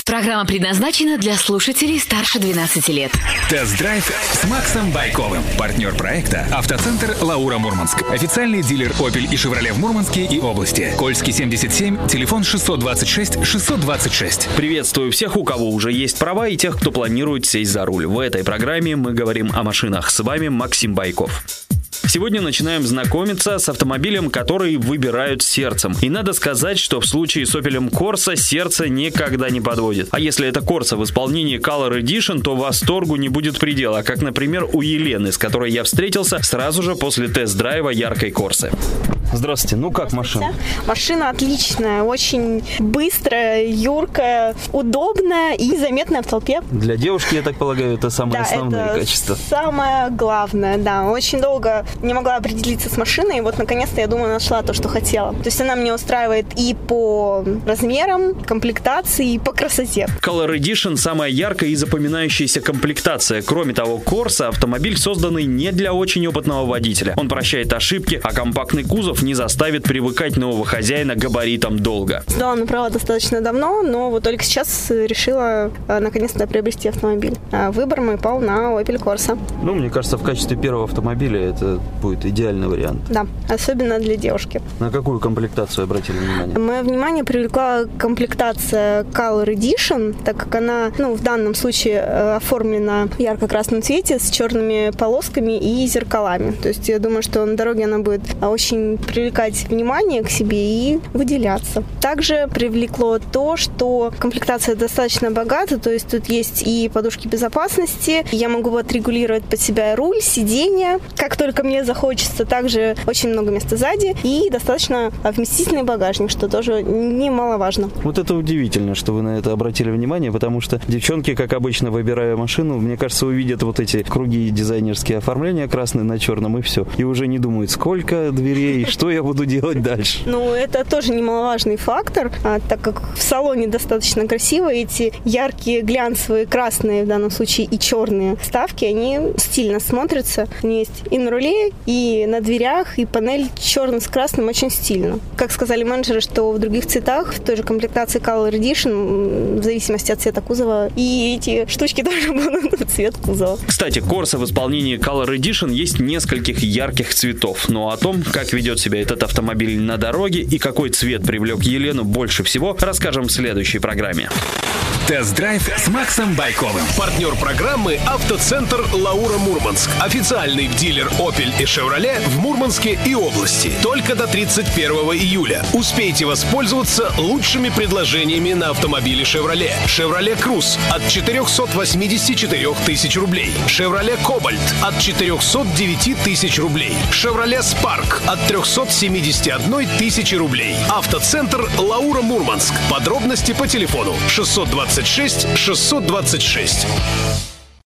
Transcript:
Программа предназначена для слушателей старше 12 лет. Тест-драйв с Максом Байковым. Партнер проекта «Автоцентр Лаура Мурманск». Официальный дилер Opel и Chevrolet в Мурманске и области. Кольский 77, телефон 626 626. Приветствую всех, у кого уже есть права, и тех, кто планирует сесть за руль. В этой программе мы говорим о машинах. С вами Максим Байков. Сегодня начинаем знакомиться с автомобилем, который выбирают сердцем. И надо сказать, что в случае с Opel Corsa сердце никогда не подводит. А если это Corsa в исполнении Color Edition, то восторгу не будет предела. Как, например, у Елены, с которой я встретился сразу же после тест-драйва яркой Corsa. Здравствуйте, ну как машина? Машина отличная, очень быстрая, юркая, удобная и заметная в толпе. Для девушки, я так полагаю, это самые основные качества. Самое главное, да. Очень долго не могла определиться с машиной, и вот наконец-то, я думаю, нашла то, что хотела. То есть она меня устраивает и по размерам, комплектации, и по красоте. Color Edition – самая яркая и запоминающаяся комплектация. Кроме того, Corsa – автомобиль, созданный не для очень опытного водителя. Он прощает ошибки, а компактный кузов не заставит привыкать нового хозяина к габаритам долго. Сдала на права достаточно давно, но вот только сейчас решила наконец-то приобрести автомобиль. Выбор мой пал на Opel Corsa. Ну, мне кажется, в качестве первого автомобиля это будет идеальный вариант. Да, особенно для девушки. На какую комплектацию обратили внимание? Мое внимание привлекла комплектация Color Edition, так как она, в данном случае оформлена в ярко-красном цвете с черными полосками и зеркалами. То есть я думаю, что на дороге она будет очень привлекать внимание к себе и выделяться. Также привлекло то, что комплектация достаточно богата, то есть тут есть и подушки безопасности, я могу отрегулировать под себя руль, сиденье, как только мне захочется. Также очень много места сзади и достаточно вместительный багажник, что тоже немаловажно. Вот это удивительно, что вы на это обратили внимание, потому что девчонки, как обычно, выбирая машину, мне кажется, увидят вот эти круги дизайнерские оформления красные на черном и все. И уже не думают, сколько дверей, что я буду делать дальше. Это тоже немаловажный фактор, так как в салоне достаточно красиво, эти яркие глянцевые красные в данном случае и черные вставки, они стильно смотрятся. Они есть и на руле, и на дверях, и панель черный с красным очень стильно. Как сказали менеджеры, что в других цветах, в той же комплектации Color Edition, в зависимости от цвета кузова, и эти штучки тоже будут в цвет кузова. Кстати, Corsa в исполнении Color Edition есть нескольких ярких цветов, но о том, как ведет себя этот автомобиль на дороге и какой цвет привлек Елену больше всего, расскажем в следующей программе. Тест-драйв с Максом Байковым. Партнер программы «Автоцентр Лаура Мурманск». Официальный дилер Opel и Chevrolet в Мурманске и области. Только до 31 июля. Успейте воспользоваться лучшими предложениями на автомобили Chevrolet. Chevrolet Cruze от 484 тысяч рублей. Chevrolet Cobalt от 409 тысяч рублей. Chevrolet Spark от 371 тысячи рублей. Автоцентр Лаура Мурманск. Подробности по телефону 626 626.